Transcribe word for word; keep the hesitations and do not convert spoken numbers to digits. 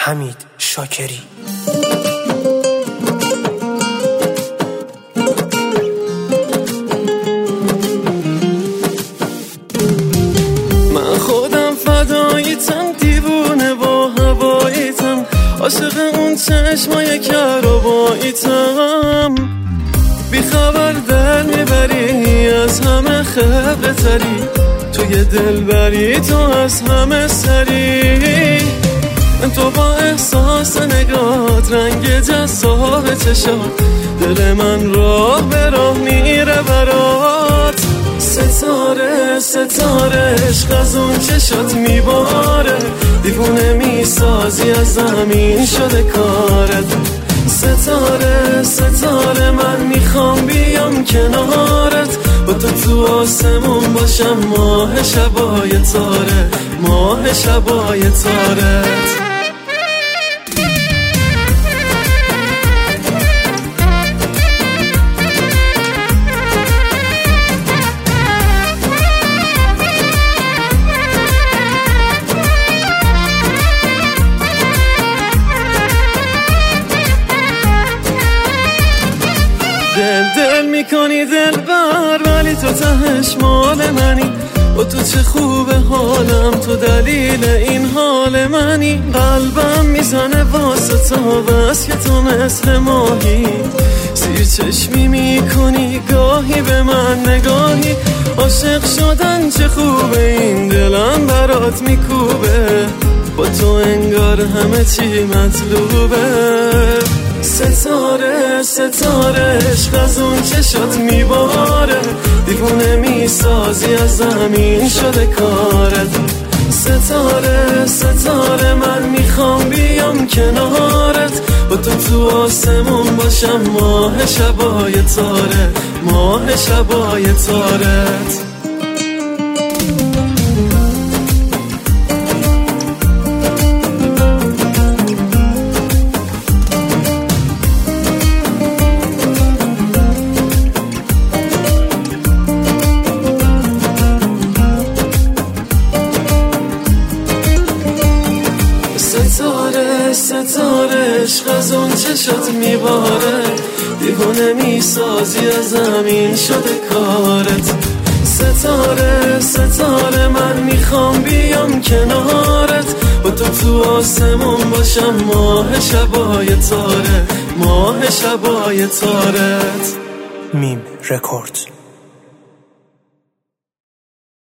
حمید شاکری. من خودم فداییتم، دیوونه با هواییتم، عاشق اون چشمای کرباییتم. بی خبر در میبری از همه خبره تری، توی دل بری تو از همه سری. تو با احساس نگات، رنگ جذاب چشات، دل من راه به راه میره برات. ستاره ستاره عشق از اون چشات میباره، دیوونه میسازی از زمین شده کارت. ستاره ستاره من میخوام بیام کنارت، با تو تو آسمون باشم، ماه شبای تاره، ماه شبای تارت. دل دل میکنی دل بر، ولی تو تهش مال منی. با تو چه خوبه حالم، تو دلیل این حال منی. قلبم میزنه واسه تا بس که تو مثل ماهی، زیر چشمی میکنی گاهی به من نگاهی. عاشق شدن چه خوبه، این دلم برات میکوبه، با تو انگار همه چی مطلوبه. ستاره ستاره عشق از اون چشات میباره، دیوونه میسازی از زمین شده کارت. ستاره ستاره من میخوام بیام کنارت، با تو تو آسمون باشم، ماه شبای تاره، ماه شبای تارت. ستاره ستاره عشق از اون چشات میباره، دیوونه میسازی از زمین شده کارت. ستاره ستاره من میخوام بیام کنارت، با تو تو آسمون باشم، ماه شبای تاره، ماه شبای تارت. میم رکورد.